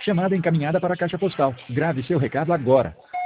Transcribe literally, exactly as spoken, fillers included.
Chamada encaminhada para a caixa postal. Grave seu recado agora.